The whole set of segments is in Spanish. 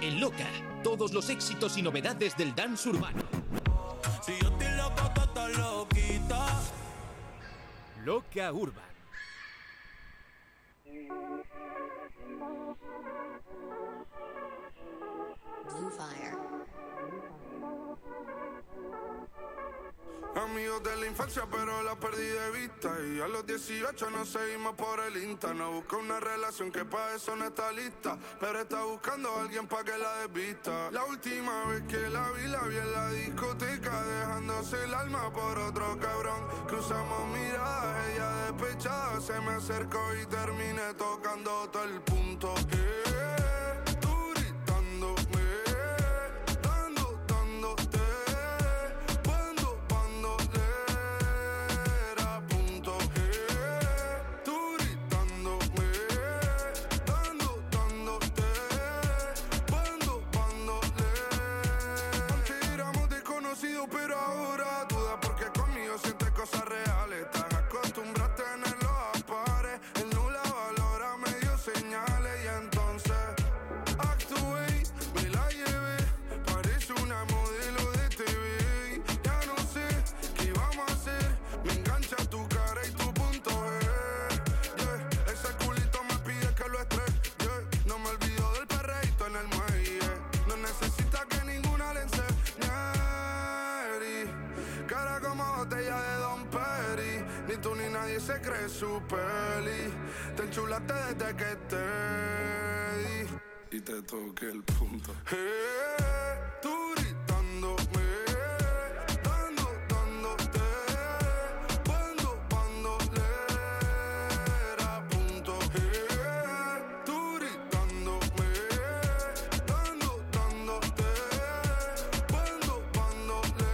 En Loca, todos los éxitos y novedades del dance urbano. Si yo estoy loco, tú estás loquita. Loca Urban. Blue Fire. Amigos de la infancia pero la perdí de vista. Y a los 18 nos seguimos por el Insta. No busca una relación que pa' eso no está lista, pero está buscando a alguien pa' que la desvista. La última vez que la vi en la discoteca, dejándose el alma por otro cabrón. Cruzamos miradas, ella despechada se me acercó y terminé tocando todo el punto. Tú gritándome, dándote. Pero ahora duda porque conmigo sientes cosas reales. Estás acostumbrada a tenerlo a pares. Él no la valora, me dio señales y entonces actué, me la llevé. Parece una modelo de TV. Ya no sé qué vamos a hacer. Me engancha tu cara y tu punto G. Yeah. Ese culito me pide que lo estrese. Yeah. No me olvido del perreíto en el muelle. No necesita que ninguna le enseñe. Cara como botella de Don Perry. Ni tú ni nadie se cree su peli. Te enchulaste desde que te di y te toqué el punto. Tú gritándome, dándote. Cuando le era punto. Tú gritándome, dándote. Cuando le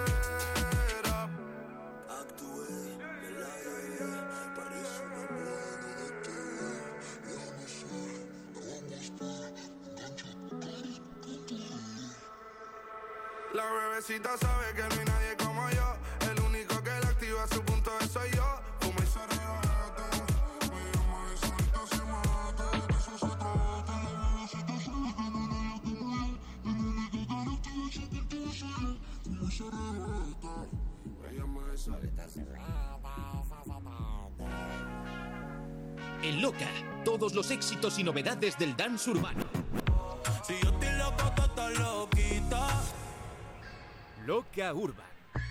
la bebecita sabe que no hay nadie como yo. El único que la activa su punto de soy yo. Fuma y se arrebata. Me llama de solita, se mata. De eso se trata. La bebecita sabe que no hay nadie como yo. El único que la activa su punto de soy yo. Fuma y se arrebata. Me llama de solita, se En Loca, todos los éxitos y novedades del dance urbano. Si yo estoy loco, tú estás loquita. Loca Urban.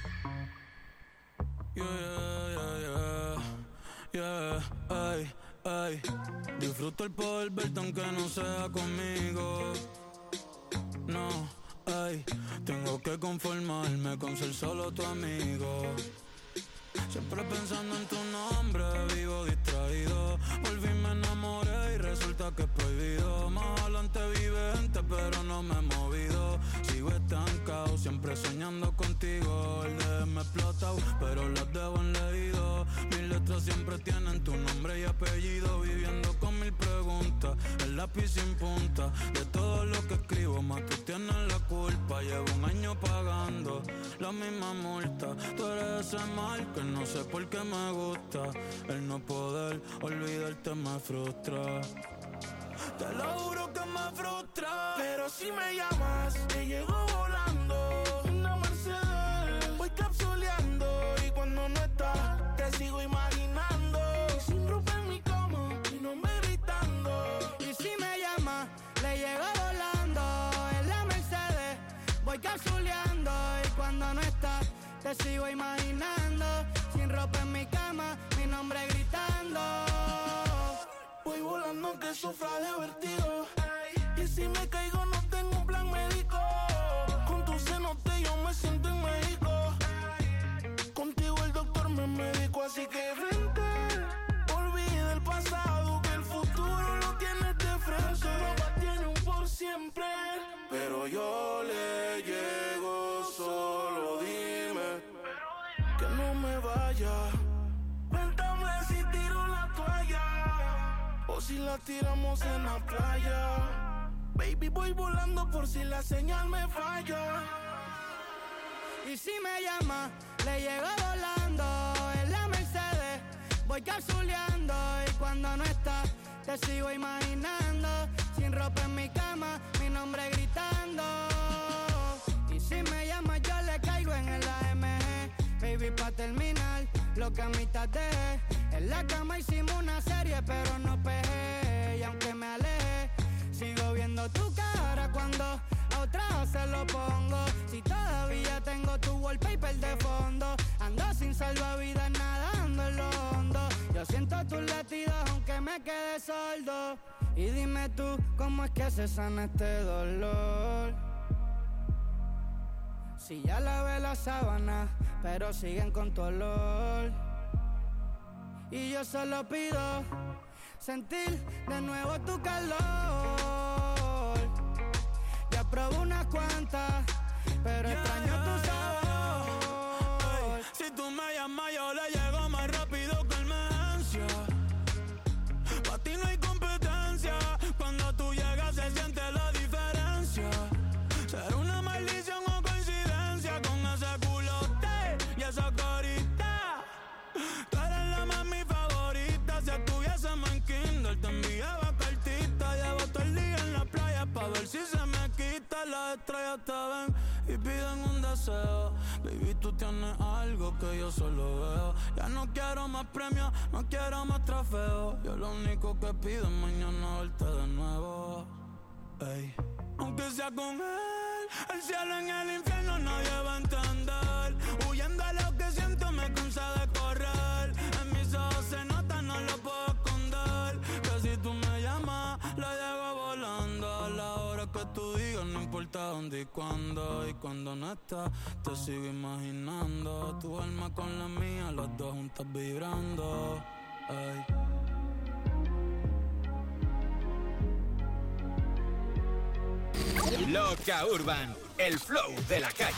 Ay, ay. Disfruto el poder verte aunque no sea conmigo. No, ay. Tengo que conformarme con ser solo tu amigo. Siempre pensando en tu nombre, vivo distraído. Volví, me enamoré y resulta que es prohibido. Más adelante vive gente, pero no me he movido. Sigo estancado, siempre soñando contigo. El de me explotado, pero las debo en leído. Mis letras siempre tienen tu nombre y apellido. Viviendo con mil preguntas, el lápiz sin punta. De todo lo que escribo, más tú tienes la culpa. Llevo un año pagando la misma multa. Tú eres ese mal que no sé por qué me gusta. El no poder olvidarte me frustra. Te lo juro que me frustra. Pero si me llamas, te llego volando. Una Mercedes, voy capsuleando. Y cuando no estás, te sigo imaginando. Y sin ropa en mi cama, mi nombre gritando. Y si me llamas, le llego volando. En la Mercedes, voy capsuleando. Y cuando no estás, te sigo imaginando. Sin ropa en mi cama, mi nombre gritando. Voy volando que sufra de vértigo. Y si me caigo no tengo un plan médico. Con tu cenote yo me siento en México. Contigo el doctor me medicó, así que vente. Olvida el pasado, que el futuro lo tienes de frente. Solo tiene un por siempre. Pero yo le llego, solo dime que no me vaya. Cuéntame si tiro la toalla o si la tiramos en la playa. Baby, voy volando por si la señal me falla. Y si me llama, le llego volando. En la Mercedes, voy capsuleando. Y cuando no estás, te sigo imaginando. Sin sin ropa en mi cama, mi nombre gritando. Y si me llama yo le caigo en el AMG. Baby, pa' terminar, lo que a mitad dejé. En la cama hicimos una serie, pero no pegué. Y aunque me alejé, sigo viendo tu cara cuando a otra se lo pongo. Si todavía tengo tu wallpaper de fondo, ando sin salvavidas nadando en lo hondo. Yo siento tus latidos aunque me quede sordo. Y dime tú, ¿cómo es que se sana este dolor? Si ya lavé la sábana, pero siguen con tu olor. Y yo solo pido sentir de nuevo tu calor. Ya probé unas cuantas, pero extraño tu sabor. Ay, si tú me llamas yo le llego más rápido que emergencia. Pa' ti no hay competencia. Cuando tú llegas se siente la diferencia. Será una maldición o coincidencia con ese culote y esa carita. Tú eres la mami favorita. Si estuviésemos en Kindle te enviaba cartita. Llevo todo el día en la playa pa' ver si se me quita. Las estrellas te ven y piden un deseo. Baby, tú tienes algo que yo solo veo. Ya no quiero más premios, no quiero más trofeos. Yo lo único que pido es mañana verte de nuevo. Ey. Aunque sea con él, el cielo en el infierno nadie va a entender. Huyendo a lo que siento me cansa de correr. En mis ojos se nota, no lo puedo esconder. Que si tú me llamas, la llego volando. A la hora que tú digas, no importa dónde y cuándo. Y cuando no estás, te sigo imaginando. Tu alma con la mía, las dos juntas vibrando. Ay. Loca Urban, el flow de la calle.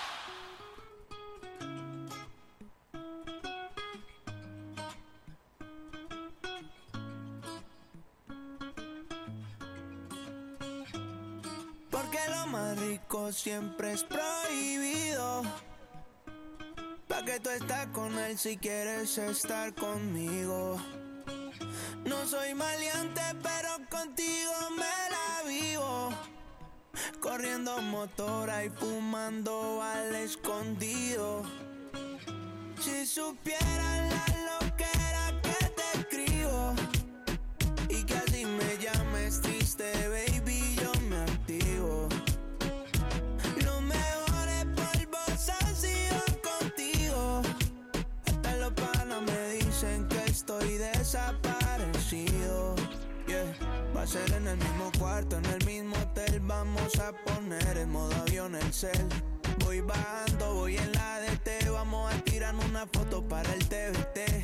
Porque lo más rico siempre es prohibido. Pa' que tú estás con él si quieres estar conmigo. No soy maleante, pero contigo me la vivo. Corriendo motora y fumando al escondido. Si supieran la loquera que te escribo y que así me llames triste, baby, yo me activo. Los mejores polvos han sido contigo. Hasta los panas me dicen que estoy desaparecido. Yeah. Va a ser en el mismo cuarto, en el mismo hotel. Vamos a poner en modo avión el cel. Voy bajando, voy en la DT. Vamos a tirar una foto para el TBT.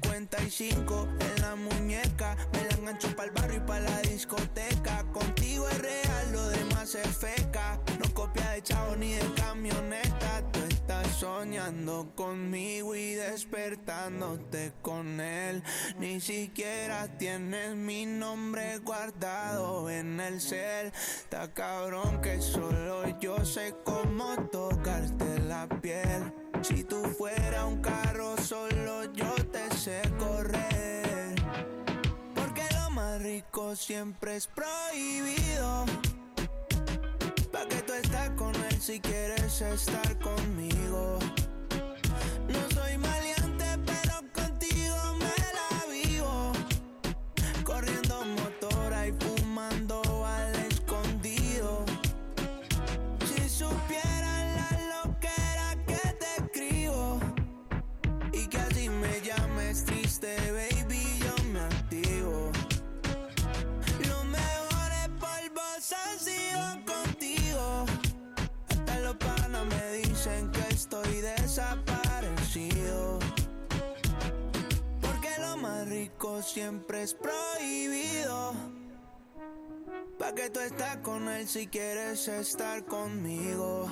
55 en la muñeca. Me la engancho para el barrio y para la discoteca. Contigo es real, lo demás es feca. No copia de chavo ni de camioneta. Tú estás soñando conmigo y despertándote con él. Ni siquiera tienes mi nombre guardado en el cel. Está cabrón que solo yo sé cómo tocarte la piel. Si tú fueras un carro, solo yo te sé correr. Porque lo más rico siempre es prohibido. Pa' que tú estás con él si quieres estar conmigo. No soy maleante, pero contigo me la vivo. Corriendo motora y fumando al escondido. Si supieran la loquera que te escribo y que así me llames triste, baby, yo me activo. Los mejores polvos han sido contigo. Hasta los panas me dicen que estoy desaparecido. Porque lo más rico siempre es prohibido. Pa' que tú estás con él si quieres estar conmigo.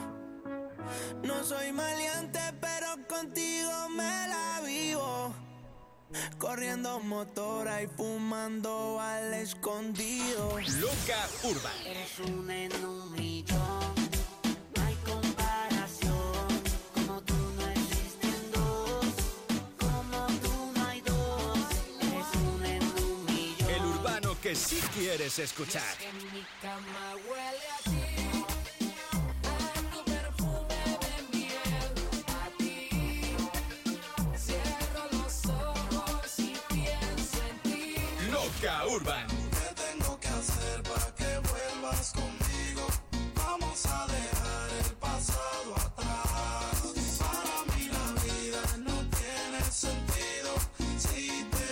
No soy maleante, pero contigo me la vivo. Corriendo motora y fumando al escondido. Loca Urban. Eres un en un millón, no hay comparación. Como tú no existen dos, como tú no hay dos. Eres un en un millón. El urbano que que sí quieres escuchar. Y es que en mi cama huele a ti, a tu perfume de miel, a ti. Cierro los ojos y pienso en ti. Loca Urban. ¿Qué tengo que hacer para que vuelvas conmigo? Vamos a dejar el pasado atrás. Para mí la vida no tiene sentido si te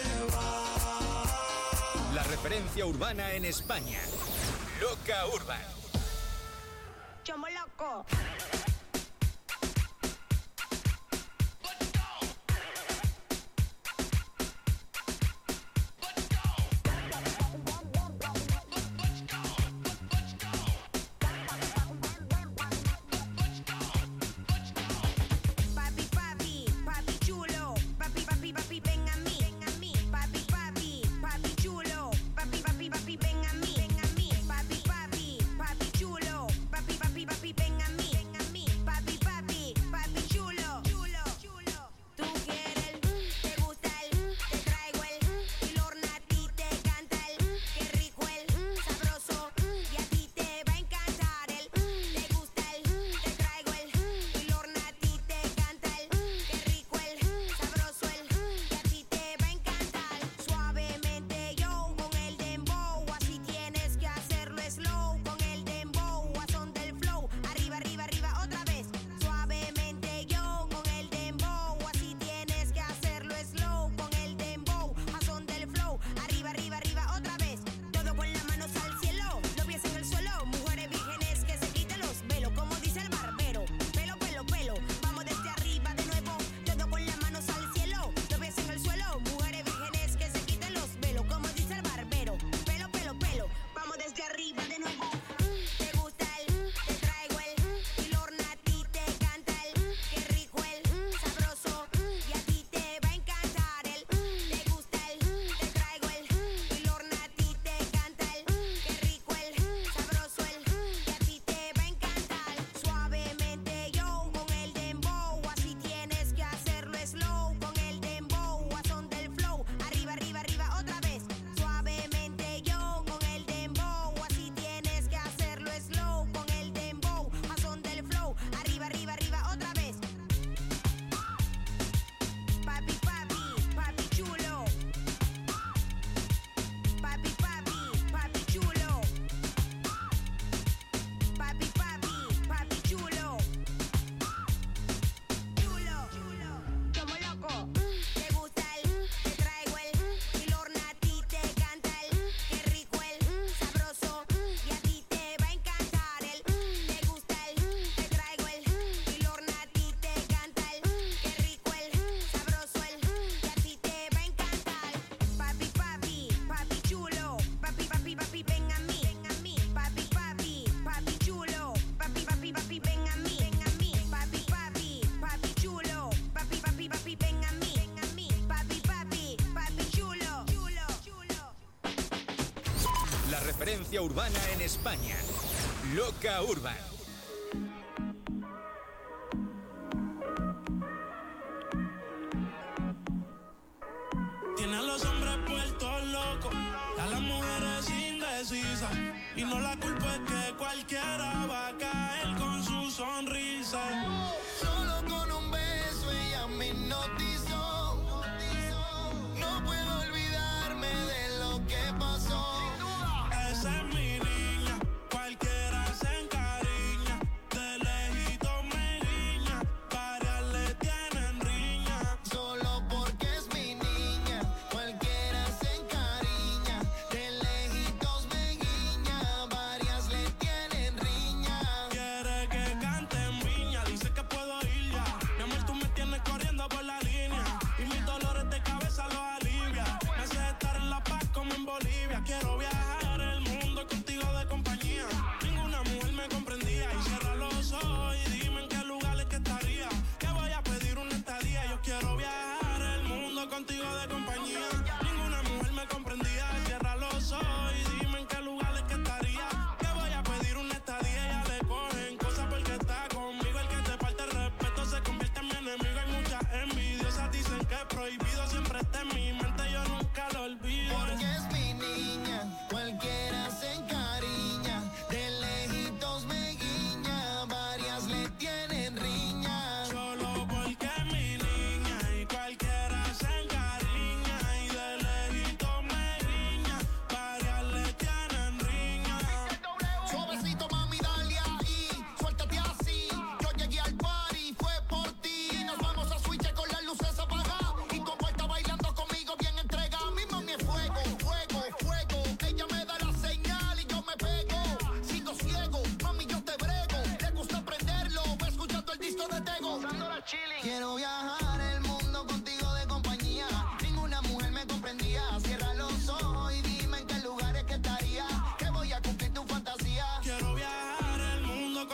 vas. La referencia urbana en España. Loca Urban. Chomo loco. Referencia urbana en España. Loca Urban. Tiene a los hombres puestos locos, a las mujeres indecisas. Y no la culpa es que cualquiera va a caer con su sonrisa. Solo con un beso ella me hipnotizó. No puedo olvidarme de lo que pasó. Esa es mi niña, cualquiera se encariña. De lejito me guiña, varias le tienen riña. Solo porque es mi niña, cualquiera se encariña. De lejitos me guiña, varias le tienen riña. Quiere que cante en viña, dice que puedo ir ya. Mi amor, tú me tienes corriendo por la línea. Y mis dolores de cabeza los alivia. Me hace estar en La Paz como en Bolivia. Quiero viajar el mundo con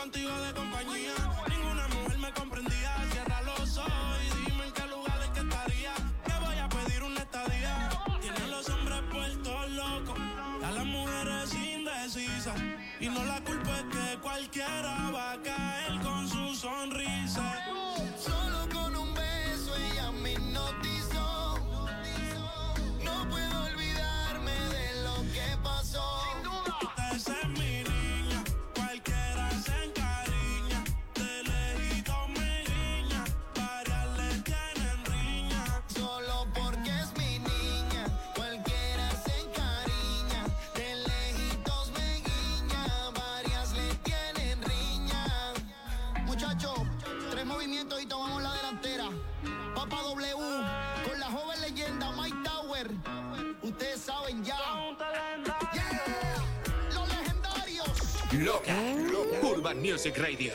contigo de compañía. Ninguna mujer me comprendía. Cierra los ojos y dime en qué lugar es que estaría. Que voy a pedir una estadía. Tienen los hombres puestos locos, a las mujeres indecisas. Y no la culpa es que cualquiera va a caer con su sonrisa. Solo con un beso ella me hipnotizó. No puedo olvidarme de lo que pasó. Esa es mi niña, cualquiera se encariña. De lejito me guiña, varias le tienen riña. Solo porque es mi niña, cualquiera se encariña. De lejitos me guiña, varias le tienen riña. Muchachos, 3 movimientos y tomamos la delantera. Papa W, con la joven leyenda Mike Tower. Ustedes saben ya. Yeah. Los legendarios. Loca. Urban Music Radio.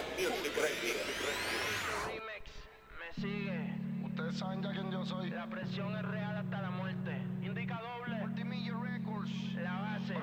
Remix, me sigue. Ustedes saben ya quién yo soy. La presión es real hasta la muerte. Indica doble. Multimillia Records. La base.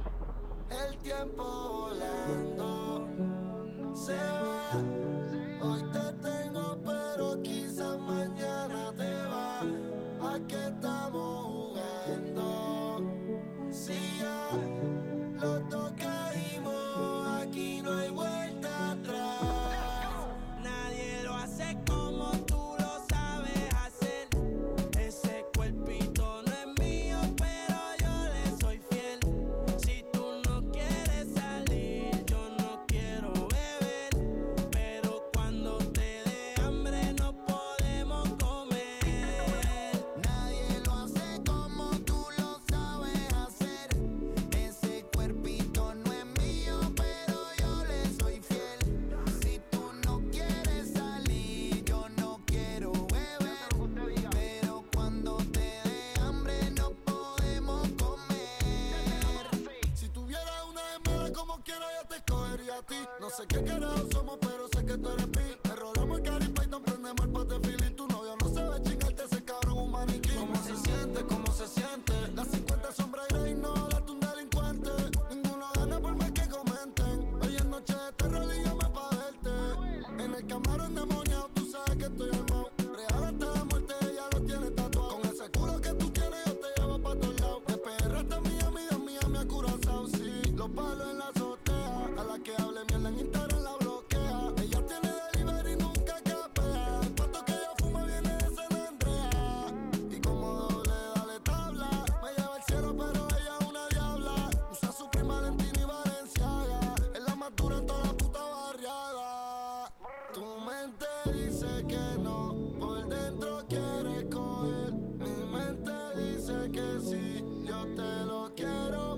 El tiempo volando se va. Hoy te tengo, pero quizás mañana te va. ¿A qué estamos jugando? Si ya los dos caímos, aquí no hay vuelta atrás. Nadie lo hace como tú lo sabes hacer. Ese cuerpito no es mío, pero yo le soy fiel. Si tú no quieres salir, yo no quiero beber. Pero cuando te dé hambre no podemos comer. Nadie lo hace como tú lo sabes hacer. Ese cuerpito no es mío, pero yo le soy fiel. Si tú no quieres salir, yo no quiero beber. Pero cuando te dé hambre no podemos comer. Si tuviera una hembra como quiera yo te escogería a ti. No sé qué carajo somos, pero sé que tú eres mí. Me rolamos el Cari Python, prendemos el pot de Philly. Tu novio no sabe chingarte, ese cabrón un maniquí. ¿Cómo se siente? ¿Cómo se siente? Las 50 sombras y no date un delincuente. Ninguno gana por más que comenten. Hoy es noche de terror y llama pa' verte. En el camarón demoniado, tú sabes que estoy armado. Real hasta la muerte, ella lo tiene tatuado. Con ese culo que tú tienes, yo te llevo pa' todos lados. De PR hasta Miami, de Miami a Curazao, sí. Los palos en la azotea, a la que hable mierda en Instagram la bloquea. Ella tiene delivery y nunca capea. El pato que ella fuma viene de San Andrea. Y como doble dale tabla, me lleva al cielo pero ella es una diabla. Usa su prima Valentina y Valenciaga. Es la más dura en toda la puta barriada. Tu mente dice que no, por dentro quiere coger. Mi mente dice que sí, yo te lo quiero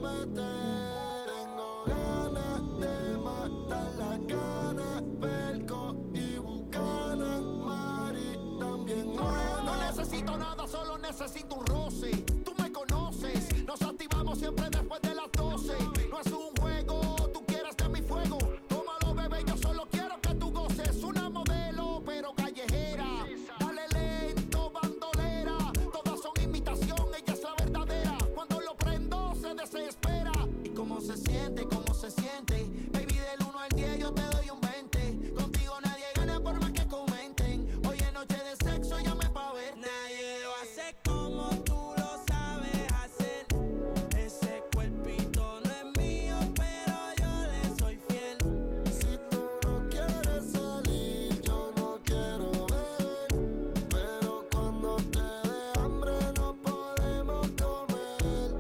meter. Tengo ganas de matar las ganas, Perco y Buchanan, Mari también No necesito nada, solo necesito un roce. Tú me conoces, nos activamos siempre después de las 12. No es un juego, tú quieres de mi fuego. Tómalo, bebé, yo solo quiero que tú goces. Una modelo, pero callejera. Dale lento, bandolera. Todas son imitación, ella es la verdadera. Cuando lo prendo, se desespera. ¿Y cómo se siente? ¿Cómo se siente? Baby, del 1 al 10 yo te doy un 20. Contigo nadie gana por más que comenten. Hoy es noche de sexo, llame pa' verte. Nadie lo hace como tú lo sabes hacer. Ese cuerpito no es mío, pero yo le soy fiel. Si tú no quieres salir, yo no quiero beber. Pero cuando te dé hambre no podemos comer.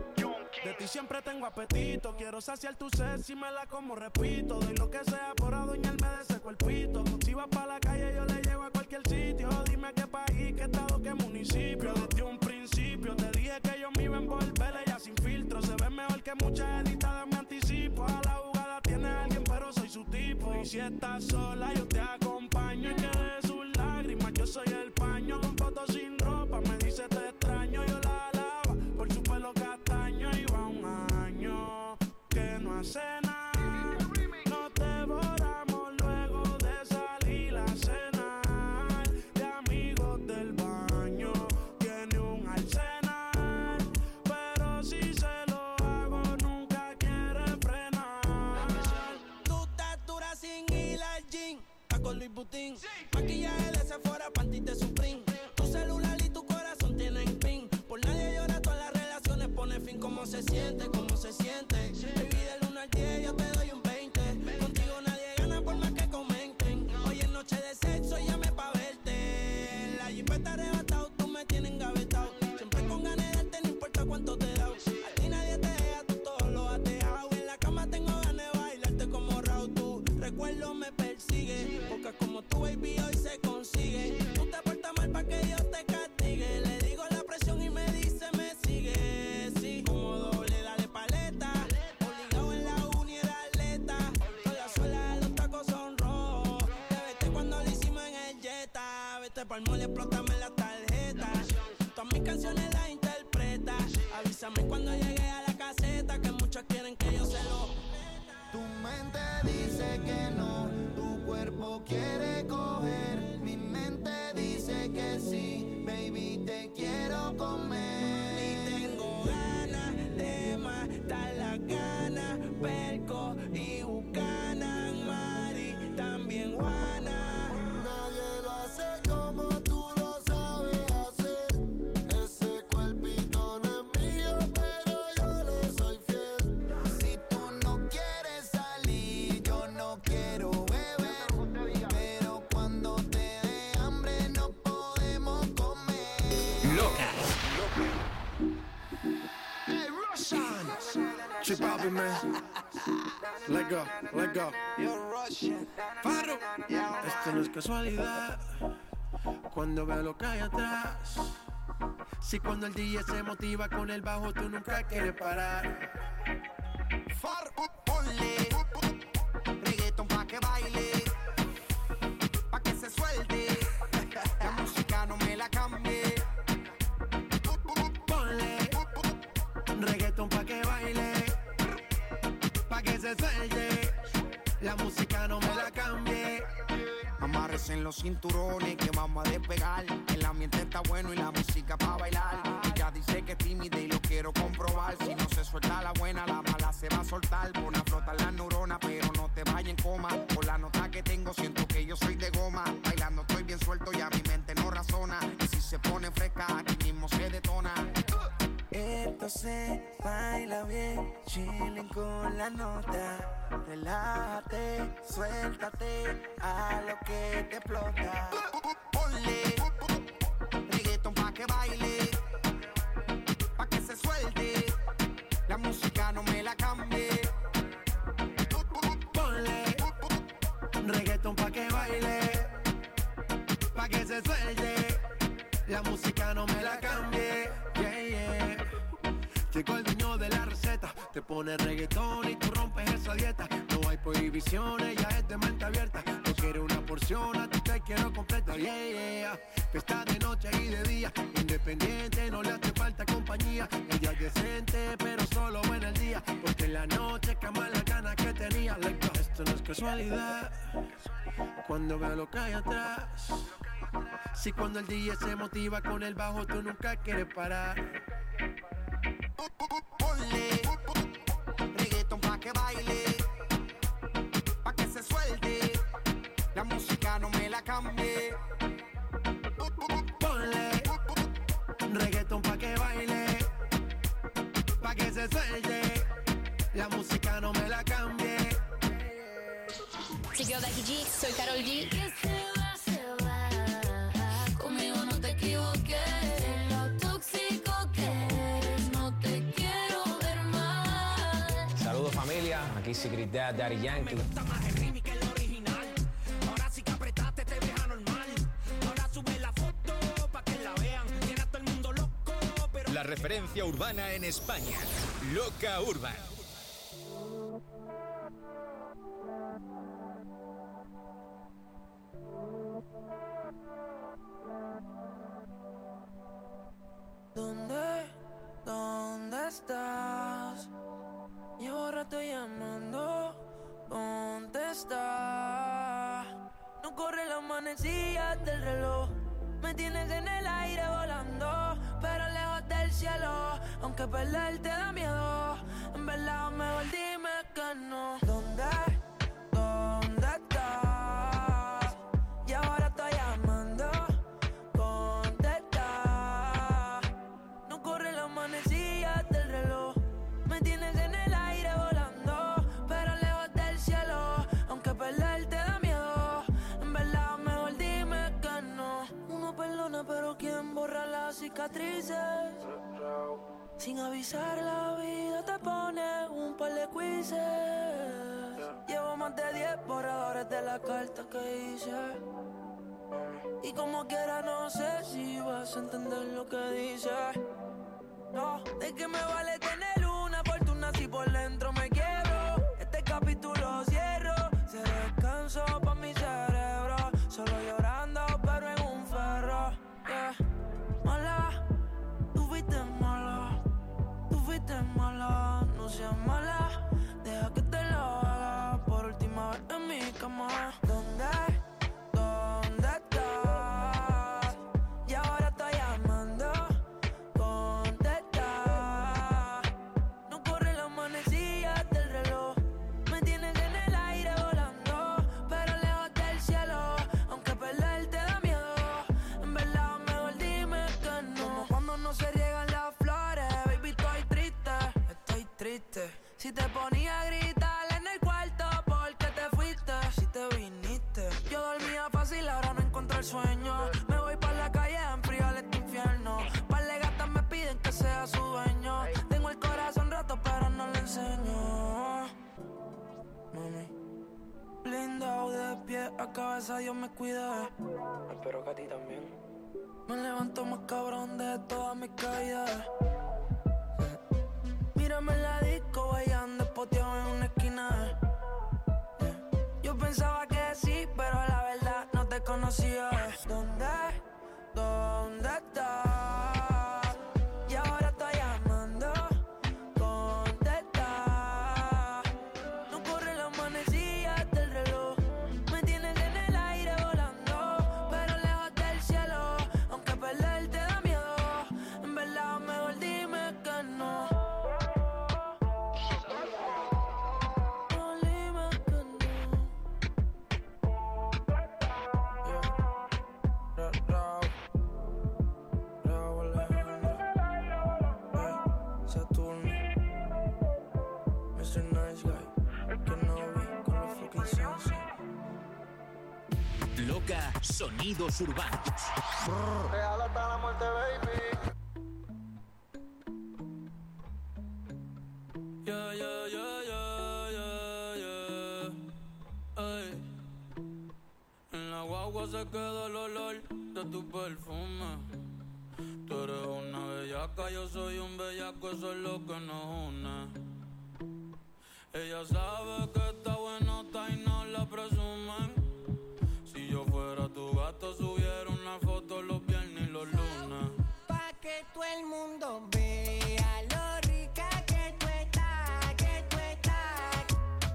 De ti siempre tengo apetito. Quiero saciar tu sed si me la como, repito. Doy lo que sea por adueñarme de ese cuerpito. Si vas pa' la calle yo le llevo a cualquier sitio. Dime qué país, qué estado, qué municipio. Desde un principio te dije que yo me iba a envolver. Ella sin filtro, se ve mejor que muchas editadas, me anticipo. A la jugada tiene alguien pero soy su tipo. Y si estás sola yo te acompaño. Y que de sus lágrimas yo soy el paño. Con fotos sin ropa me dice te extraño. Yo la alaba por su pelo castaño. Y va un año que no hace nada. Nos devoramos luego de salir a cenar. De amigos del baño tiene un arsenal. Pero si se lo hago nunca quiere frenar. Tú estás dura pa'l mall, explótame la tarjeta. Todas mis canciones las interpreta. Avísame cuando llegue a la caseta, que muchos quieren que yo se lo... Tu mente dice que no, tu cuerpo quiere coger. Mi mente dice que sí, baby, te quiero comer. Y tengo ganas de matar las ganas. Perco y Bucana, Mari, también Juana. Nadie lo hace como tú lo sabes hacer. Ese cuerpito no es mío, pero yo le soy fiel. Si tú no quieres salir, yo no quiero beber. Pero cuando te dé hambre no podemos comer. Loca. Hey, Russian. Chip out, man. Let go, let go. You're Russian. Farro. Esto no es casualidad. Cuando veo lo que hay atrás. Si cuando el DJ se motiva con el bajo, tú nunca quieres parar. Ponle reggaeton pa' que baile, pa' que se suelte. La música no me la cambie. Ponle reggaeton pa' que baile, pa' que se suelte. La música no me la cambie. Amarres en los cinturones que vamos a despegar. El ambiente está bueno y la música pa' bailar. Ella dice que es tímida y lo quiero comprobar. Si no se suelta la buena, la mala se va a soltar. Pon a flotar las neuronas, pero no te vayas en coma. Por la nota que tengo siento que yo soy de goma. Bailando estoy bien suelto y a mi mente no razona. Y si se pone fresca, aquí mismo se detona. Esto se baila bien, chilling con la nota. Relájate, suéltate a lo que te explota. Ponle reggaeton pa' que baile, pa' que se suelte. La música no me la cambie. Ponle reggaeton pa' que baile, pa' que se suelte. La música no me la cambie. Yeah, yeah. Llegó el dueño de la receta. Te pone reggaetón y tú rompes esa dieta. No hay prohibiciones, ya es de mente abierta. No quiero una porción, a ti te quiero completa. Yeah, yeah. Fiesta de noche y de día. Independiente, no le hace falta compañía. Ella es decente, pero solo en el día. Porque en la noche cama las ganas que tenía. Like, esto no es casualidad. Cuando veo lo que hay atrás. Si cuando el DJ se motiva con el bajo, tú nunca quieres parar. Ponle reggaeton pa' que baile, pa' que se suelte. La música no me la cambie. Ponle reggaeton pa' que baile, pa' que se suelte. La música no me la cambie. It's your girl Becky G, soy Karol G. Conmigo no te equivoques. Sé lo tóxico que eres, no te quiero ver mal. Saludos familia, aquí Secret Daddy Yankee. Me gusta más el remix que el original. Ahora sí que apretaste te deja normal. Ahora sube la foto pa' que la vean. Tiene a todo el mundo loco, pero... La referencia urbana en España. Loca Urban. ¿Dónde estás? Llevo rato llamando, contesta. No corre la manecillas del reloj. Me tienes en el aire volando, pero lejos del cielo. Aunque perder te da miedo, en verdad mejor dime que no. ¿Dónde estás? Y ahora estoy llamando, contesta. No corre la manecillas del reloj. Me tienes en el aire volando, pero lejos del cielo. Aunque perder te da miedo, en verdad mejor dime que no. Uno perdona, pero ¿quién borra las cicatrices? Sin avisar la vida te pone un par de quizzes. Llevo más de 10 borradores de la carta que hice. Y como quiera no sé si vas a entender lo que dice. No, ¿de qué me vale tener una fortuna si por dentro me quiebro? Este capítulo cierro, se descanso pa' mi cerebro. Solo llorando pero en un ferro. Si te ponía a gritar en el cuarto porque te fuiste, si te viniste. Yo dormía fácil, ahora no encuentro el sueño. Me voy pa' la calle a enfriar este infierno. Par de gatas me piden que sea su dueño. Tengo el corazón roto pero no le enseño. Mami, blindado de pie a cabeza, Dios me cuida. Espero que a ti también. Me levanto más cabrón de todas mis caídas. Mírame en la disco, bailando espoteado en una esquina. Yo pensaba que sí, pero la verdad no te conocía. ¿Dónde estás? Y ahora estoy llamando, contesta. No corre la manecilla del reloj. Me tienes en el aire volando, pero lejos del cielo. Aunque perderte da miedo, en verdad mejor dime que no. Loca, sonidos urbanos. Real hasta la muerte, baby. Yeah, yeah, yeah, yeah, yeah, yeah. Ay. En la guagua se queda el olor de tu perfume. Tú eres una bellaca, yo soy un bellaco, eso es lo que nos une. Ella sabe que está buenota y no la presumen. Si yo fuera tu gato, subiera una foto los viernes y los lunes. Pa' que todo el mundo vea lo rica que tú estás, que tú estás.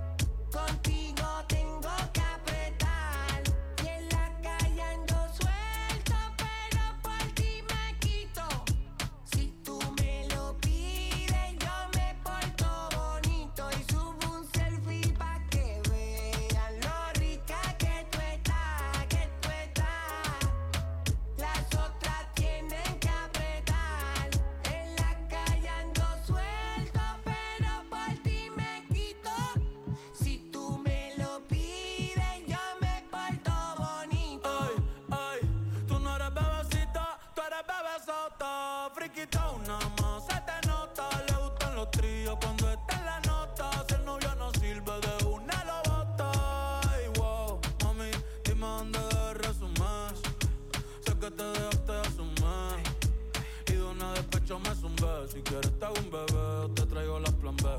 Contigo tengo que apretar. Y en la calle ando suelto, pero por ti me quito. Si tú me lo pides, yo me porto bonito. Y subo un selfie pa' que vean lo rica que tú estás, que tú estás. Las otras tienen que apretar. En la calle ando suelto, pero por ti me quito. Si tú me lo pides, yo me porto bonito. Ay, ay, tú no eres bebecita, tú eres bebesota. Friquita una más, se te nota. Le gustan los tríos cuando está en la nota. Si el novio no sirve, de una lo bota. Ay, wow, mami, dime dónde debes resumir. Sé que te dejaste hace un mes y de una despecho me zumbé. Si quieres te hago un bebé o te traigo la plan B.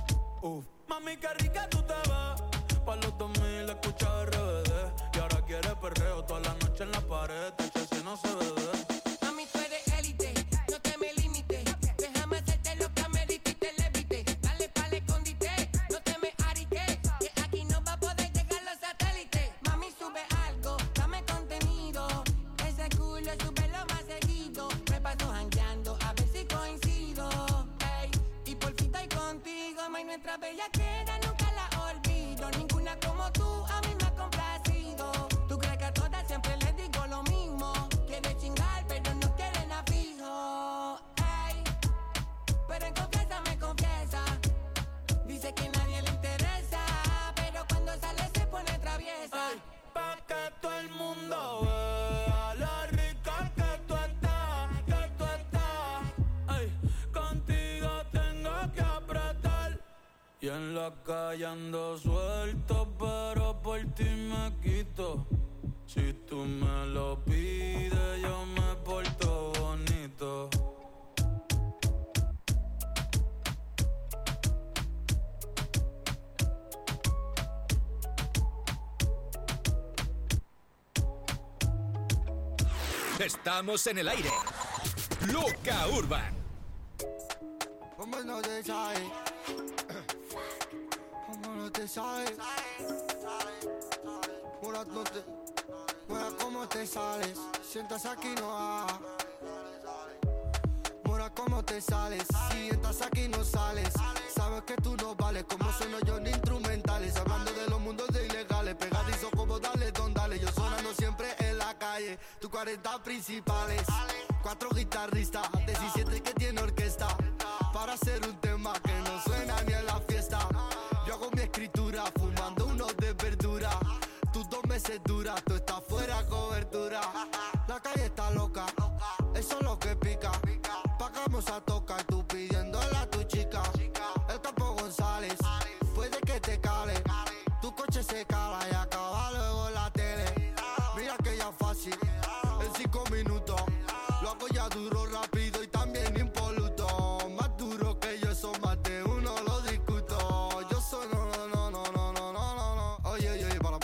Mami, qué rica tú te ves. Pa' los 2000 escucha RBD. Y ahora quieres perreo toda la noche en la pared. Te si no se ve de. Mami, tú eres élite, no te me limites. Déjame hacerte lo que amerita y te levite. Dale pa'l escondite, no te me ariques. Que aquí no va a poder llegar los satélites. Mami, sube algo, dame contenido. Ese culo súbelo más seguido. Me paso jangueando a ver si coincido. Ey, y por fin estoy contigo. May, nuestra bellaquera nunca la olvido. Ninguna como tú a mí me ha complacido. Tú crees que a todas siempre les digo lo mismo. Quiere chingar pero no quieren a fijo. Ey, pero en confianza me confiesa. Dice que nadie le interesa, pero cuando sale se pone traviesa. Ay, pa' que todo el mundo vea lo rica que tú estás, que tú estás. Ay, contigo tengo que apretar. Y en la calle ando suelto, pero por ti me quito. Si tú me lo pides, yo me porto bonito. Estamos en el aire. Loca Urban. ¿Cómo no te sabes? ¿Cómo no te sabes? Mora, ¿cómo te sales? Sientas aquí no va. Mora, ¿cómo te sales? Si entras aquí no sales. Sabes que tú no vales. Como sueno yo ni instrumentales. Hablando de los mundos de ilegales. Pegadizo como dale, don dale. Yo sonando siempre en la calle. Tu 40 principales. 4 guitarristas. 17 que tiene orquesta. Para hacer un tema que no suena ni en la fiesta. se cala y acaba luego la tele. Mira que ya fácil, en 5 minutos. Lo hago ya duro, rápido y también impoluto. Más duro que yo, son más de uno, lo discuto. Yo soy no. Oye, para.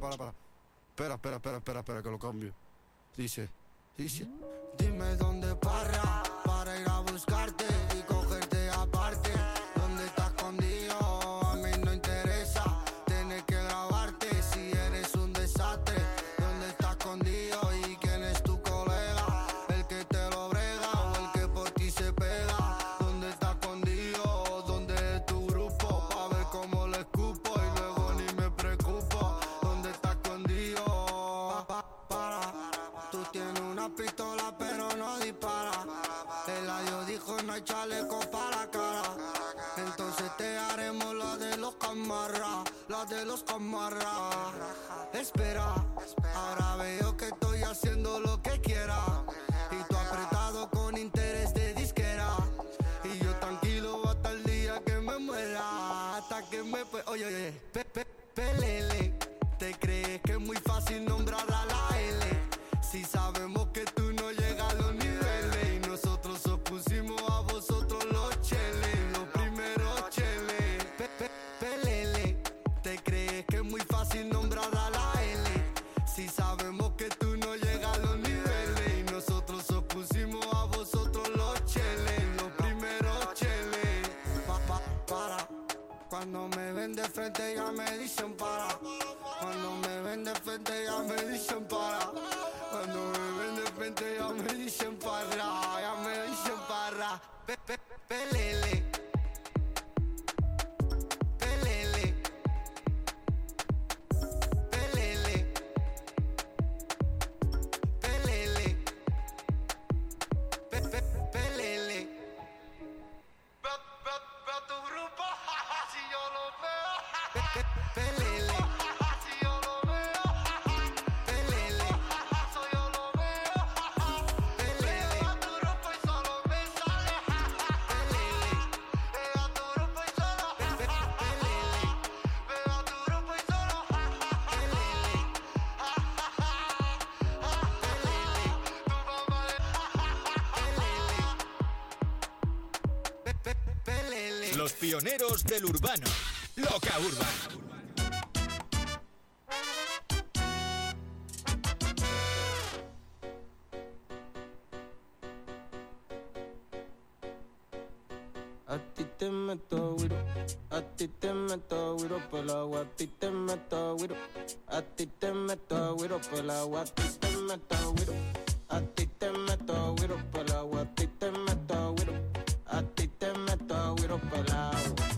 Espera, que lo cambio. Dice. Dime dónde para ir a buscarte y cogerte aparte. ¿Dónde estás escondido? A mí no interesa tener que grabarte si eres un desastre. ¿Dónde estás escondido y quién es tu colega? El que te lo brega o el que por ti se pega. ¿Dónde estás escondido? ¿Dónde es tu grupo? Pa' ver cómo le escupo y luego ni me preocupo. ¿Dónde estás escondido? Para. Tú tienes una pistola pero no dispara. El ayo dijo no hay chaleco para la cara. Entonces te haremos la de los camarras. Espera, ahora veo que estoy haciendo lo que quiera. Y tú apretado con interés de disquera. Y yo tranquilo hasta el día que me muera. Hasta que me... Oye, pelele. ¿Te crees que es muy fácil nombrar a la L? Si sabemos que tú no llegas a los niveles. Y nosotros os pusimos a vosotros los cheles, los primeros cheles. Pelele. ¿Te crees que es muy fácil nombrar a la L? Si sabemos que tú no llegas a los niveles. Y nosotros os pusimos a vosotros los cheles, los primeros cheles. Para. Cuando me ven de frente ya me dicen para. Cuando me ven de frente ya me dicen para. Cuando me ven de frente ya me dicen para. Pelele. Veo tu grupo, si yo lo veo. Pelele. Si yo lo veo. Pelele. So yo lo veo. Pelele. Veo a tu grupo y solo me sale. Pelele. Veo a tu grupo y solo. Pelele. Veo a tu grupo y solo. Pelele. Pelele. Los pioneros del urbano. Loca Urbana. A ti te meto güiro, a ti te meto güiro por agua, a ti te meto güiro, a ti te meto güiro por agua, a ti te meto güiro, a ti te meto güiro por agua, a ti te meto güiro, a ti te meto güiro por agua.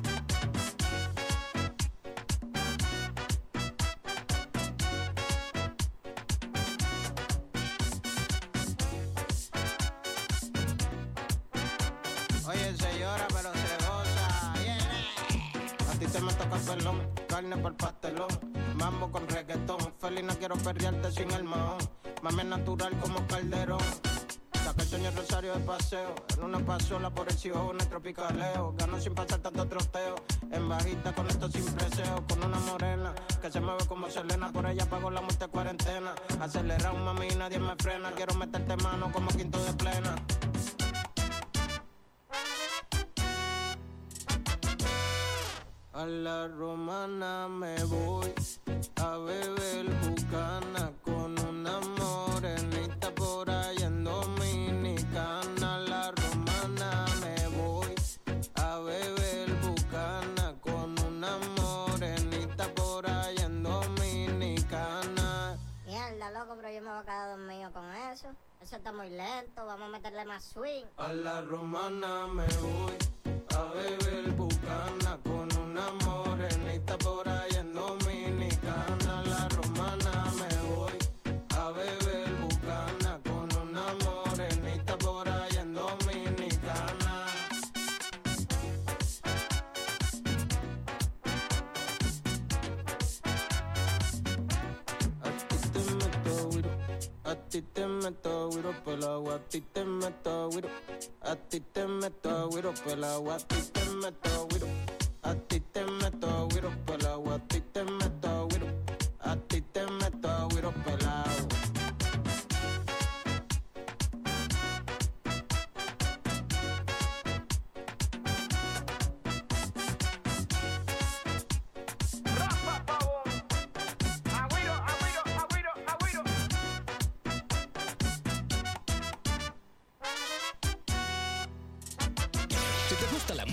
Oye, se llora pero se goza, yeah. A ti te meto capelón, carne por pastelón, mambo con reggaetón, feliz no quiero perrearte sin el mahón, mame natural como Calderón. Saca el señor Rosario de paseo, en una pasola por el Cibo, en el tropicaleo, gano sin pasar tanto troteo, en bajita con esto sin preseo, con una morena que se mueve como Selena, por ella pago la muerte cuarentena, acelera un mami y nadie me frena, quiero meterte mano como quinto de plena. A la romana me voy a beber bucana con una morenita por allá en Dominicana. A la romana me voy a beber bucana con una morenita por allá en Dominicana. Mierda, loco, pero yo me voy a quedar dormido con eso. Eso está muy lento, vamos a meterle más swing. A la romana me voy a beber bucana con una morenita por allá en Dominicana. A la romana me voy a beber bucana con una morenita por allá en Dominicana. A ti te meto güiro por el agua, a ti te meto güiro, a ti te meto güiro por el agua, a ti te meto güiro, a ti te meto güiro por el agua, a ti te meto güiro,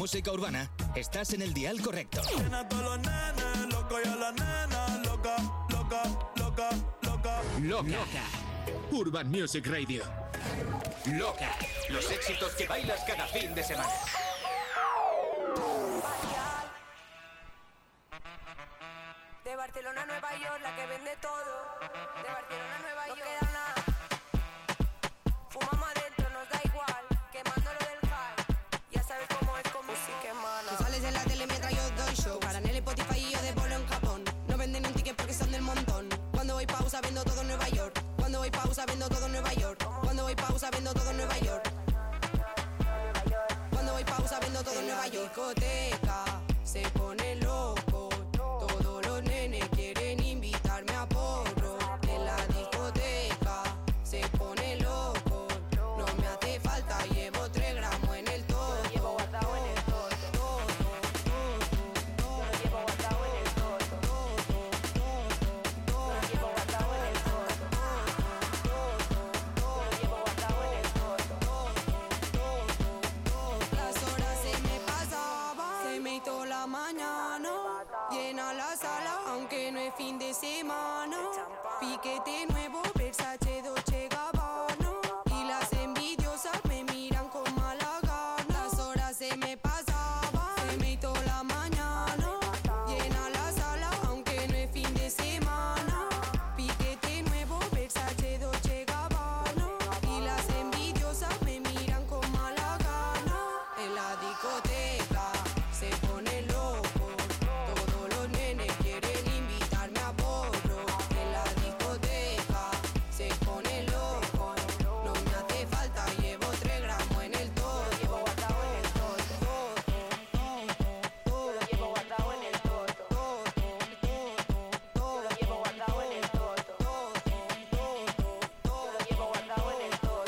música urbana, estás en el dial correcto. Tiene a todos los nenes locos y a la nena loca, loca, loca, loca. Loca. Urban Music Radio. Loca. Los éxitos que bailas cada fin de semana. De Barcelona a Nueva York, la que vende todo. De Barcelona a Nueva York, no queda nada. Fumamos adentro, nos da igual. Quemándolo del high. Ya sabes cómo es con música, hermana. Tú sales en la tele mientras yo doy show. Para en el Spotify y yo de polo en Japón. No venden ni un ticket porque son del montón. Cuando voy pausa vendo todo en Nueva York. Cuando voy pausa vendo todo en Nueva York. Cuando voy pausa vendo todo en Nueva York. Cuando voy pausa vendo todo en Nueva York. Discoteca se pone loco. Todos los nenes quieren invitarme a porro. En la discoteca se pone loco. No me hace falta, llevo 3 gramos en el todo. Llevo guardado en el todo. Llevo guardado en el todo. Llevo guardado en el todo. Llevo guardado en el todo. Las horas se me pasaban, se me hizo la mañana. Llena la sala, aunque no es fin de semana. Piquete nuevo, Versace, Dolce Gabbana. Y las envidiosas me miran con mala gana. Las horas se me pasaban, se me hizo la mañana. Llena la sala, aunque no es fin de semana. Piquete nuevo, Versace, Dolce Gabbana. Y las envidiosas me miran con mala gana. En la discoteca se pone loco. Todos los nenes quieren invitarme a porro. En la discoteca se pone loco. No me hace falta, llevo 3 gramos en el todo. Llevo guardado en el todo. Lo llevo guardado en el todo. Lo llevo guardado en el todo. Lo llevo guardado en el todo.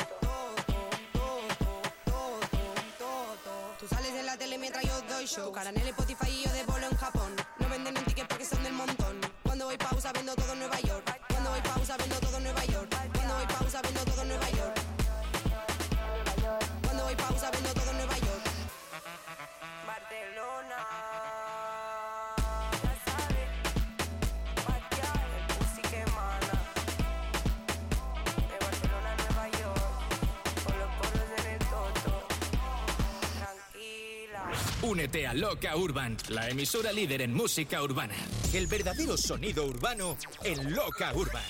Tú sales en la tele mientras yo doy show. Tu cara en el Spotify y yo de polo en Japón. No venden un ticket porque son del montón. Cuando voy pausa vendo todo en Nueva York. Cuando voy pausa vendo todo en Nueva York. Cuando voy pausa vendo todo en Nueva York. Cuando voy pausa vendo todo en Nueva York. Barcelona. Ya sabes. Patear, música, hermana. De Barcelona a Nueva York. Con los polos en el toto. Tranquila. Únete a Loca Urban, la emisora líder en música urbana. El verdadero sonido urbano en Loca Urban.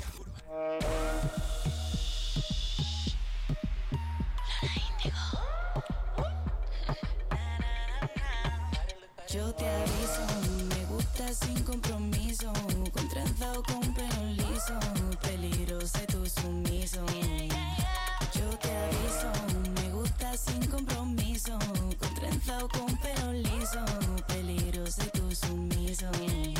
Yo te aviso, me gusta sin compromiso, con trenza o con pelo liso, peligroso y tú sumiso. Yo te aviso, me gusta sin compromiso, con trenza o con pelo liso, peligroso y tú sumiso.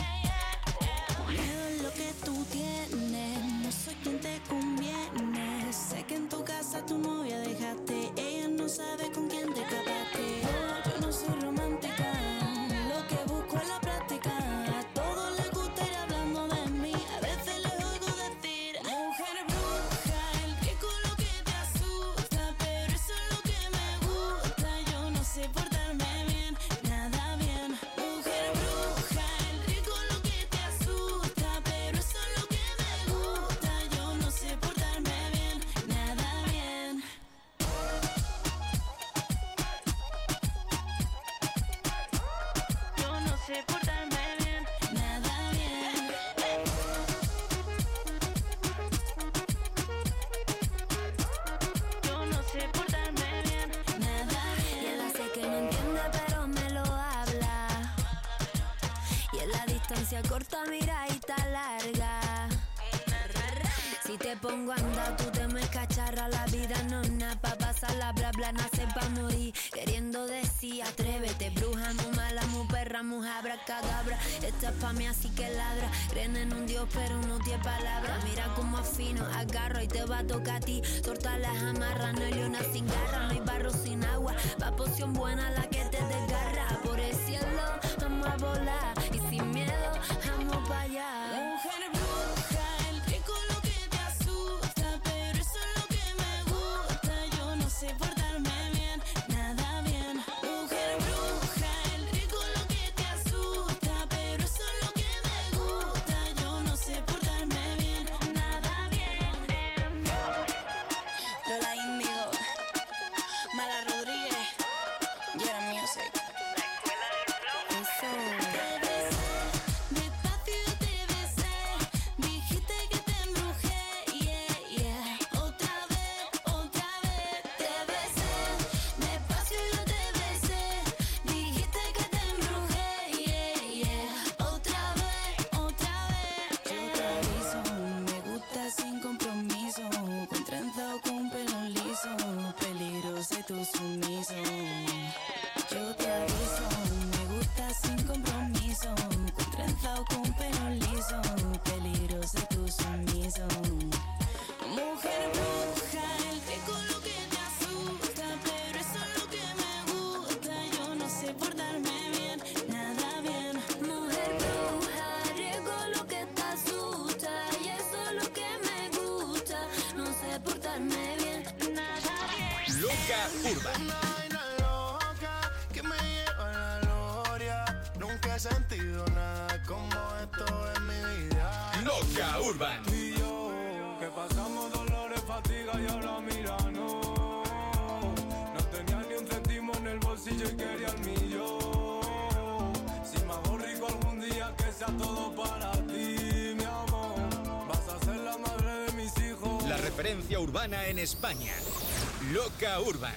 Miedo es lo que tú tienes, no soy quien te conviene. Sé que en tu casa tu novia dejaste, ella no sabe con quién te escapaste. No, yo no soy romántica, lo que busco es la práctica. A todos les gusta ir hablando de mí, a veces les oigo decir: mujer bruja, el rico lo que te asusta, pero eso es lo que me gusta. Yo no sé portarme bien, nada bien. Mujer bruja, el rico lo que te asusta, pero eso es lo que me gusta. Yo no sé portarme bien, nada bien. Yo no sé portarme bien, nada bien. Yo no sé portarme bien, nada bien. Y él hace que no entiende pero me lo habla. Y en la distancia corta mira y está larga. Si te pongo a andar, tú te me cacharra. La vida no es nada pa' pasarla, bla bla, nace pa' morir. Queriendo decir, atrévete, bruja, mu mala, mu perra, mu abracadabra. Esta es pa' mí, así que ladra. Creen en un Dios, pero no tiene palabra. Mira cómo afino, agarro y te va a tocar a ti. Torta las amarras, no hay leona sin garra, no hay barro sin agua. Va poción buena la que te desgarra. Por el cielo, vamos a volar. Y sin miedo, vamos pa' allá. Mujer bruja, el rico lo que te asusta, pero eso es lo que me gusta. Yo no sé portarme bien, nada bien. Mujer bruja, Loca Urban. Una vaina loca que me lleva a la gloria. Nunca he sentido nada como esto en mi vida. Loca Urban. Tú y yo, que pasamos dolores, fatiga y ahora mira, no. No tenía ni un céntimo en el bolsillo y quería el millón. Si me hago rico algún día, que sea todo para ti, mi amor. Vas a ser la madre de mis hijos. La referencia urbana en España. Loca Urban.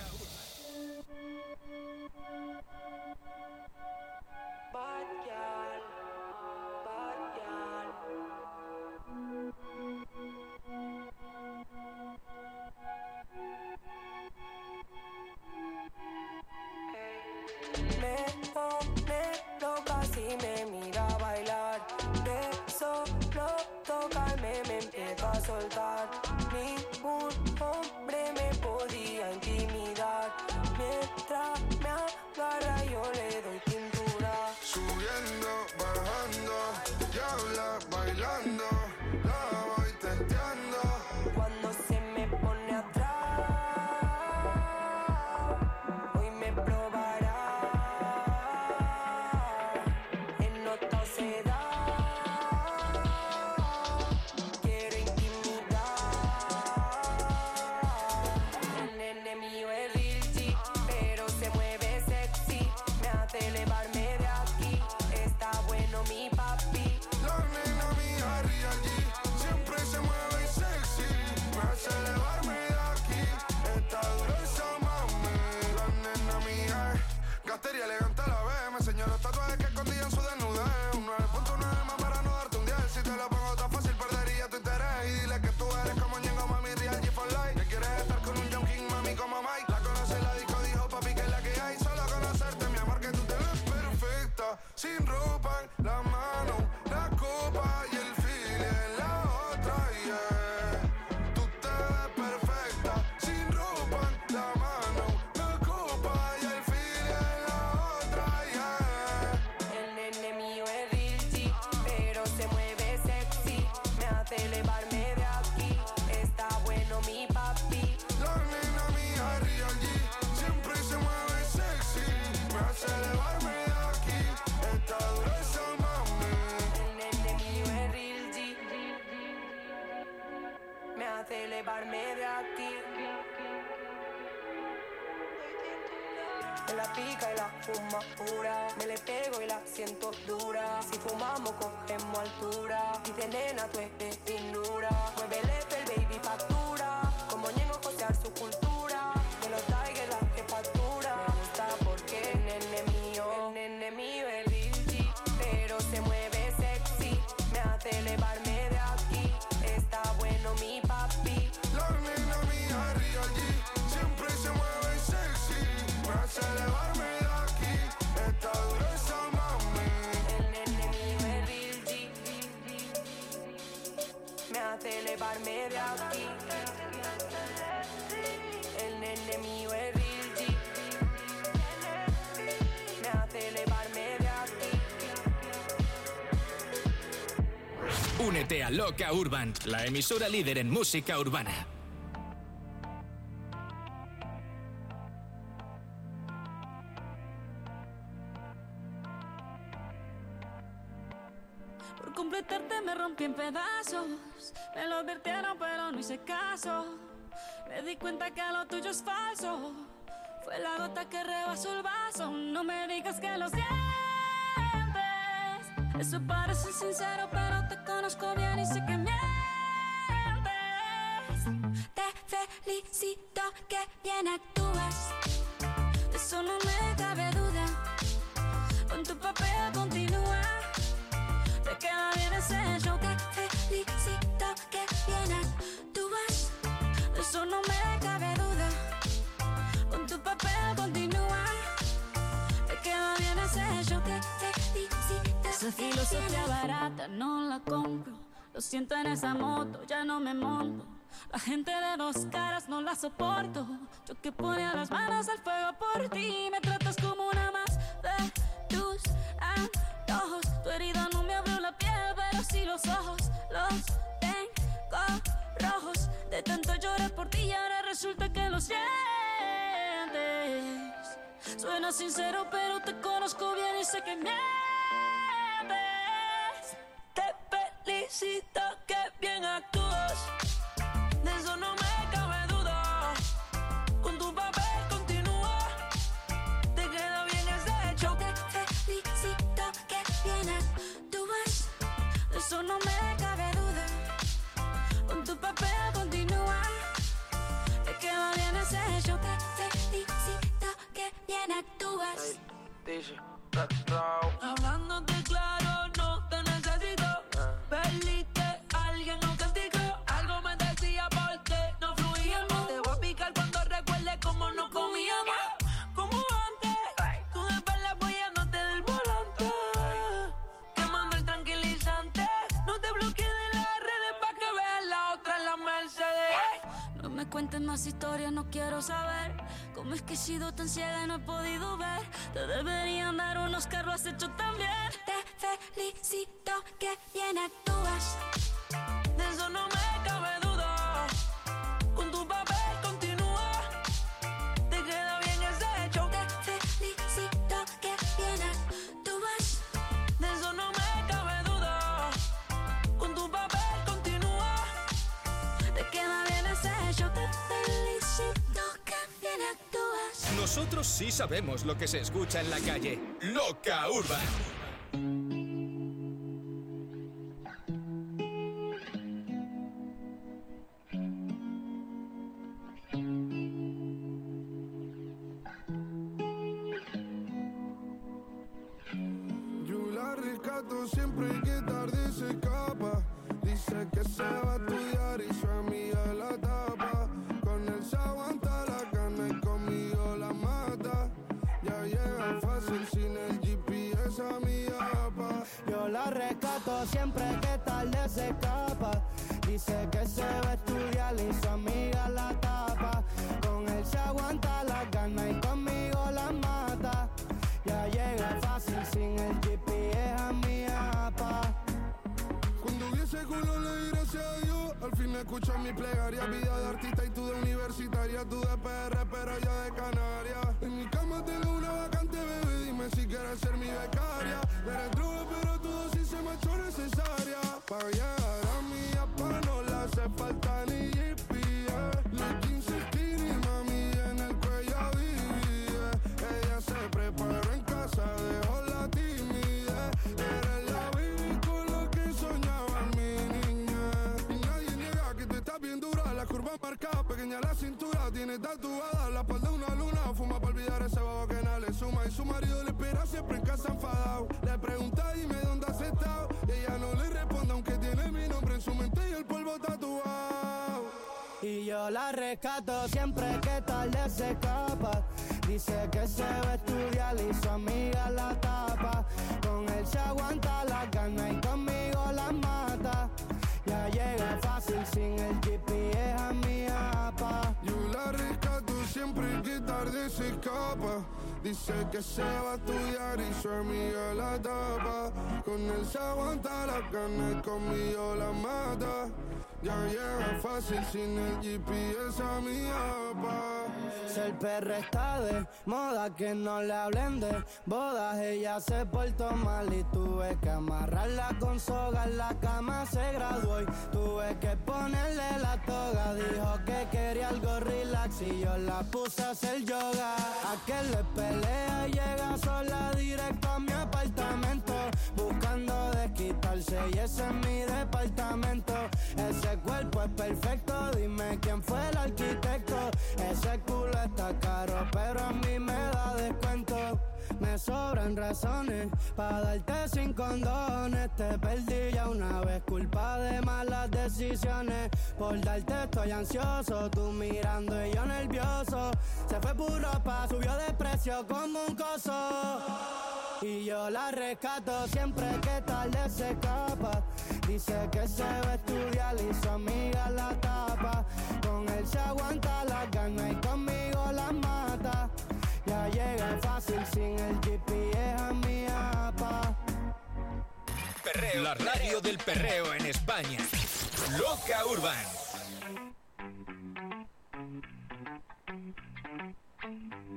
Me pone loca si me mira bailar. De solo tocarme me empiezo a soltar. Ningún hombre me podía intimidar. Mientras me agarra yo le doy pintura. Subiendo, bajando, diabla, bailando, la voy testeando. Cuando se me pone atrás, hoy me probará. En nota se da, quiero intimidar. El nene mío es real G, pero se mueve sexy. Me hace elevarme de aquí, está bueno mi papi. La nena mía real G, siempre se mueve sexy. Me hace elevarme de aquí, está dura esa mami. La nena mía, gastería elegante a la vez. Me enseñó los tatuajes que escondían su desnudez. Un 9.9 más para no darte un 10. Si te lo pongo tan fácil perdería tu interés. Y dile que tú eres como Ñengo, mami, real G for life. Que quieres estar con un Young King, mami, como Mike. La conoce la disco, dijo papi que es la que hay. Solo conocerte, mi amor, que tú te ves perfecta. Sin ropa en la mano, la copa y el fil en la otra, yeah. Tú te ves perfecta. Sin ropa en la mano, la copa y el fil en la otra, yeah. El nene mío es real G, pero se mueve sexy. Me hace elevarme de aquí, está bueno mi papi. La nena mía real G, siempre se mueve sexy. Me hace elevarme de aquí, está dura esa mami. El nene mío es real G, me hace elevarme de aquí. Me la pica y la fuma pura, me le pego y la siento dura. Si fumamos cogemos altura, dice nena tú eres finura. Muévele el baby factura, como Ñengo costear su cultura. Que los Tigers la jefatura. Me gusta porque el nene mío es real G, pero se mueve sexy. Me hace elevarme de aquí, está bueno mi papi. La nena mía real G, siempre se mueve sexy. Me hace elevarme de aquí, está dura esa mami. El nene mío es real G, me hace elevarme de aquí. El nene mío es real G, me hace elevarme de aquí. Únete a Loca Urban, la emisora líder en música urbana. Por completarte me rompí en pedazos. Me lo advirtieron pero no hice caso. Me di cuenta que lo tuyo es falso. Fue la gota que rebasó el vaso. No me digas que lo sientes. Eso parece sincero pero te conozco bien y sé que mientes. Te felicito que bien actúas. De eso no me cabe duda. Con tu papel continúa. Te queda bien ese show. Te felicito que bien actúas. De eso no me cabe duda. Con tu papel continúa. Te queda bien ese show. Te felicito. Esa filosofía barata no la compro. Lo siento en esa moto, ya no me monto. La gente de dos caras no la soporto. Yo que ponía las manos al fuego por ti. Me tratas como una más de tus antojos. Tu herida no me abrió la piel, pero sí los ojos. Los tengo rojos. De tanto llorar por ti y ahora resulta que lo sientes. Suena sincero, pero te conozco bien y sé que mientes. Te felicito, que bien actúas. De eso no me cabe duda. Con tu papel continúa. Te queda bien ese hecho. Te felicito, que bien actúas. De eso no me cabe duda. Con tu papel continúa. Te queda bien ese hecho. Te felicito, que bien actúas. Hablándote claro, no te necesito. Perdiste, alguien no castigó. Algo me decía porque no fluíamos. Te voy a picar cuando recuerde cómo no comíamos. Como antes, tú de espalda apoyándote del volante. Quemando el tranquilizante. No te bloquees de las redes pa' que veas la otra en la Mercedes. No me cuentes más historias, no quiero saber cómo es que he sido tan ciega y no he podido ver. Te deberían dar un Oscar, lo has hecho tan bien. Te felicito, que bien actúas. De eso no me cabe duda. Con tu papel continúa. Te queda bien ese hecho. Te felicito, que bien actúas. De eso no me cabe duda. Con tu papel continúa. Te queda bien ese hecho. Te felicito, que bien actúas. Nosotros sí sabemos lo que se escucha en la calle. Loca Urban. Yo la rescato siempre que tarde se escapa. Dice que se va a estudiar y su amiga la tapa. Con él se aguanta la cana y conmigo la mata. Ya llega fácil sin el GPS a mi apa. Yo la rescato siempre que tarde se escapa. Dice que se va a estudiar y su amiga la tapa. Con él se aguanta la gana y conmigo la mata. Ya llega fácil sin el GPS a mi apa. Cuando vi ese culo le di gracias a Dios. Al fin escucho mi plegaria. Vida de artista y tú de universitaria. Tú de PR pero yo de Canarias. En mi cama tengo una vacante, bebé. Dime si quieres ser mi becaria. Eres droga pero tu dosis se me ha hecho necesaria. Pa' llegar a mi apa no le hace falta ni GPS. Los 15 skinny, mami, en el cuello vive. Ella se preparó en casa, dejó la timidez. Eres la baby con lo que soñaba mi niña. Y nadie niega que tú estás bien dura. La curva marcada, pequeña la cintura. Tiene tatuada la espalda de una luna. Fuma para olvidar ese babo que nada le suma. Y su marido le espera siempre en casa enfadado. Le pregunta, dime dónde has estado. Y ella no le responde aunque tiene mi nombre en su mente y el polvo tatuado. Y yo la rescato siempre que tarde se escapa. Dice que se va a estudiar y su amiga la tapa. Con él se aguanta la gana y conmigo la mata. Ya llega fácil sin el GPS a mi apa. Yo la rescato siempre que tarde se escapa. Dice que se va a estudiar y su amiga la tapa. Con él se aguanta la gana y conmigo la mata. Ya llega fácil sin el GPS a mi apa. Ser perra está de moda, que no le hablen de bodas. Ella se portó mal y tuve que amarrarla con soga. En la cama se graduó y tuve que ponerle la toga. Dijo que quería algo relax y yo la puse a hacer yoga. A que le pelea y llega sola directo a mi apartamento. Buscando desquitarse y ese es mi departamento. Ese cuerpo es perfecto, dime quién fue el arquitecto. Ese culo está caro, pero a mí me da descuento. Me sobran razones para darte sin condones. Te perdí ya una vez, culpa de malas decisiones. Por darte estoy ansioso, tú mirando y yo nervioso. Se fue por ropa, subió de precio como un coso. Y yo la rescato siempre que tarde se escapa. Dice que se va a estudiar y su amiga la tapa. Con él se aguanta la gana y conmigo la mata. Ya llega fácil sin el GPS a mi apa. Perreo, la radio del perreo en España. Loca Urban.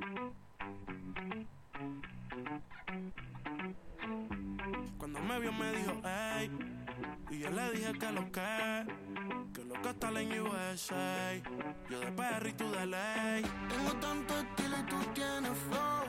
me vio me dijo, ey. Y yo le dije que lo que está en USA. Yo de PR y tú de ley. Tengo tanto estilo y tú tienes flow.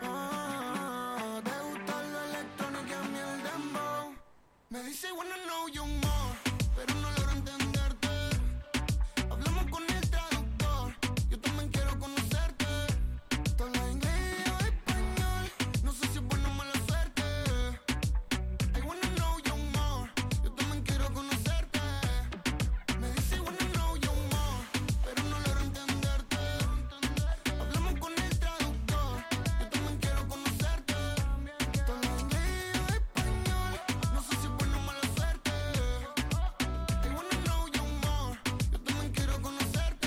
Te gusta lo electrónico y a mí el dembow. Me dice wanna know you more, pero no logro entenderte. Hablamos con el traductor, yo también quiero conocerte. Tú hablas inglés y yo español, no sé si es buena o mala suerte. I wanna know you more, yo también quiero conocerte. Me dice wanna know you more, pero no logro entenderte. Hablamos con el traductor, yo también quiero conocerte. Tú hablas inglés y yo español, no sé si es buena o mala suerte. I wanna know you more, yo también quiero conocerte.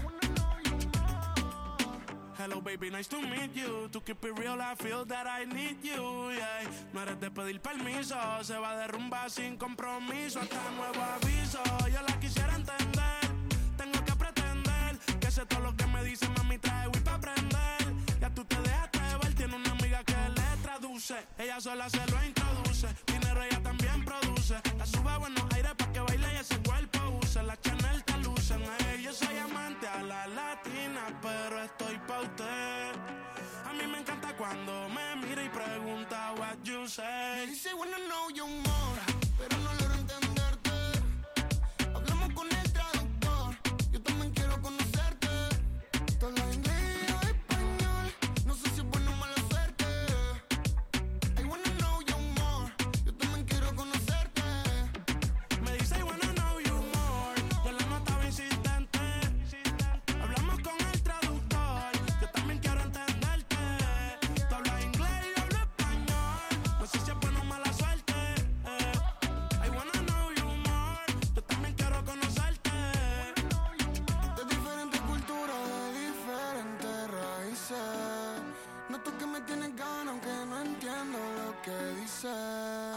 Hello baby, nice to meet you. To keep it real, I feel that I need you, yeah. No eres de pedir permiso, se va de rumba sin compromiso. Hasta nuevo aviso, yo la quisiera entender. Tengo que pretender que sé todo lo que me dice, mami, trae Wii pa' aprender. Ya tú te dejaste ver, tiene una amiga que le traduce. Ella sola se lo introduce, dinero ella también produce. La sube a buenos aires pa' que baile y ese cuerpo use. La Chanel te lucen, yo soy amante a la latina, pero estoy pa' usted. A mí me encanta cuando me mira y pregunta what you say. Me dice wanna know you more, pero no logro entenderte. Hablamos con el traductor, yo también quiero conocerte. Tú hablas inglés y yo español, no sé si es buena o mala suerte. I wanna know you more, yo también quiero conocerte. Me dice I wanna know you more, yo la notaba insistente. Hablamos con el traductor, yo también quiero entenderte. Tú hablas inglés y yo hablo español, no sé si es buena o mala suerte. I wanna know you more, yo también quiero conocerte. De diferentes culturas, de diferentes raíces. Noto que me tienes ganas aunque no entiendo lo que dices.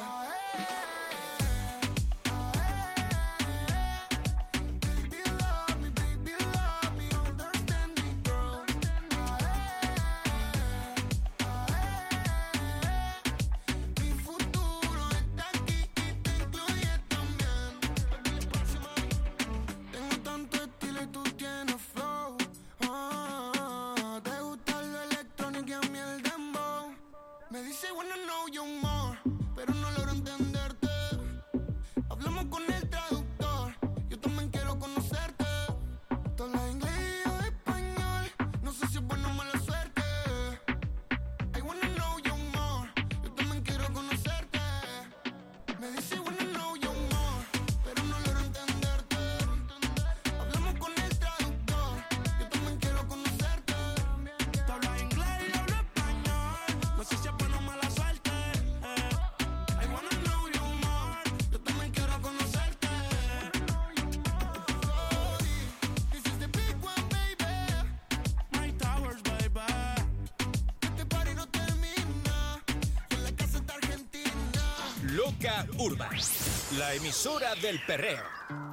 Baby love me, understand me, girl. Mi futuro está aquí y te incluye también. Tengo tanto estilo y tú tienes flow. Te gusta lo electrónico y a mí el dembow. Me dice wanna know you more, pero no logro entenderte. Hablamos con el traductor, yo también quiero conocerte. Tú hablas inglés y yo español, no sé si es buena o mala suerte. I wanna know you more, yo también quiero conocerte. Me dice wanna know you more, pero no logro entenderte. Hablamos con el traductor, yo también quiero conocerte. Tú hablas inglés y yo hablo español, no sé si es buena o mala suerte. I wanna know you more, yo también quiero conocerte. This is the big one, baby. My Towers, baby. Este party no termina, y en la casa está Argentina. Loca Urban, la emisora del perreo.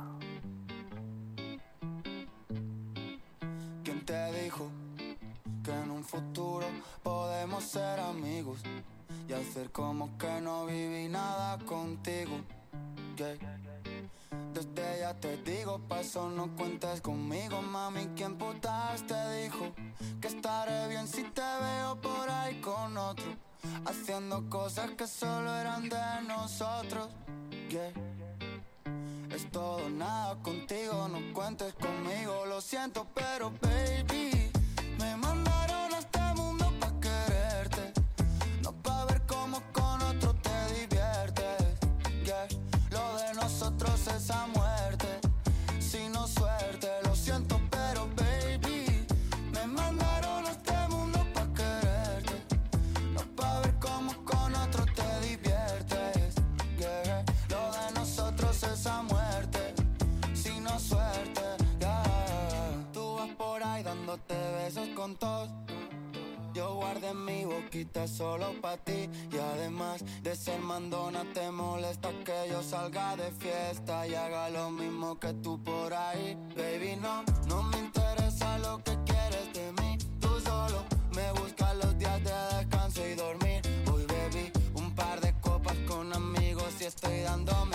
¿Quién te dijo que en un futuro podemos ser amigos y hacer como que no viví nada contigo? Yeah. Desde ya te digo, pa' eso no cuentes conmigo, mami. ¿Quién putas te dijo que estaré bien si te veo por ahí con otro, haciendo cosas que solo eran de nosotros? Yeah. Es todo o nada contigo, no cuentes conmigo. Lo siento, pero baby, me mandaron a este mundo pa' quererte, no pa' ver cómo con otro te diviertes. Yeah. Lo de nosotros es a muerte, si no suerte. Lo siento, pero baby, me mandaron a este mundo pa' quererte, no pa' ver cómo con otro te diviertes. Yeah. Lo de nosotros es a muerte, si no suerte. Yeah. Tú vas por ahí dándote besos con todos, yo guardé mi boquita solo pa' ti. Y además de ser mandona, te molesta que yo salga de fiesta y haga lo mismo que tú por ahí. Baby, no me interesa lo que quieres de mí. Tú solo me buscas los días de descanso y dormir. Hoy bebí un par de copas con amigos llegando